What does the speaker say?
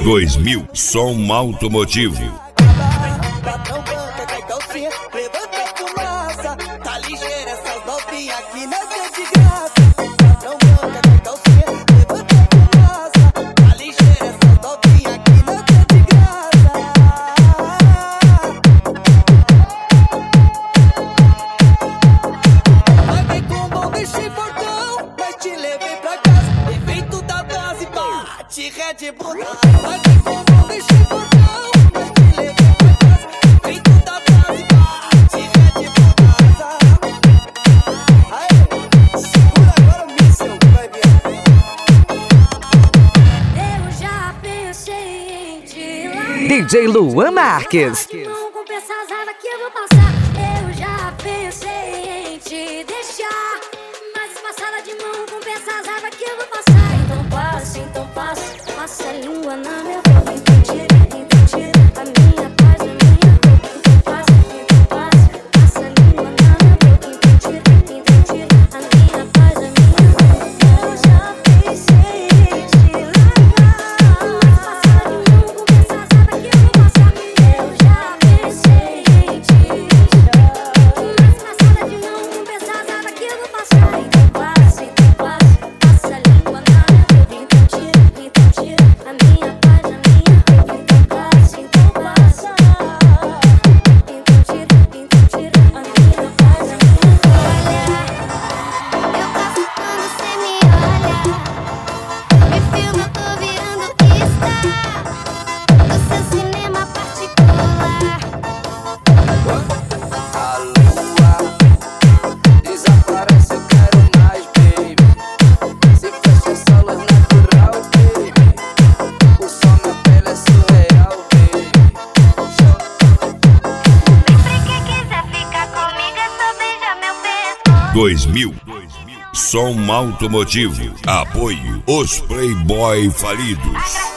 2000, som automotivo. Patrão banca, cai calcinha, levanta a fumaça. Tá ligeira essas novinhas aqui nessa de graça. Patrão banca, cai calcinha, levanta a fumaça. Tá ligeira essas novinhas aqui nessa de graça. Paguei com bom deixei bordão, mas te levei pra casa. Efeito da base, bate Red Bull. Paguei com bom deixei bordão, mas te levei pra casa. Efeito da base, bate Red Bull. Aê, segura agora o míssil que vai vir. Eu já pensei em te largar. DJ Luan Marques. Não compensa as raiva que eu vou passar. Eu já pensei em te deixar, mas passada de mão compensa as raiva que eu vou passar. Então passa a língua na minha boca. Então tira a minha paz, a minha boca. Então passa a língua na minha boca. Então tira a minha paz, a minha boca. Eu já pensei em te largar, mas passada de mão compensa as raiva que eu vou passar. Eu já pensei em te deixar, mas passada de mão compensa as raiva que eu vou passar. Então passa a língua na minha boca. Então tira a minha paz, a minha boca. Então passa. Então tira a minha paz, a minha boca. Eu gosto quando cê me olha, me filma, eu tô virando star do seu cinema particular. A lua desaparece, eu quero mais, baby. Se fecha essa luz natural, baby. O som na pele é surreal, baby. Sempre que quiser ficar comigo é só beijar meu pescoço. 2000, som automotivo. Apoio os Playboy falidos.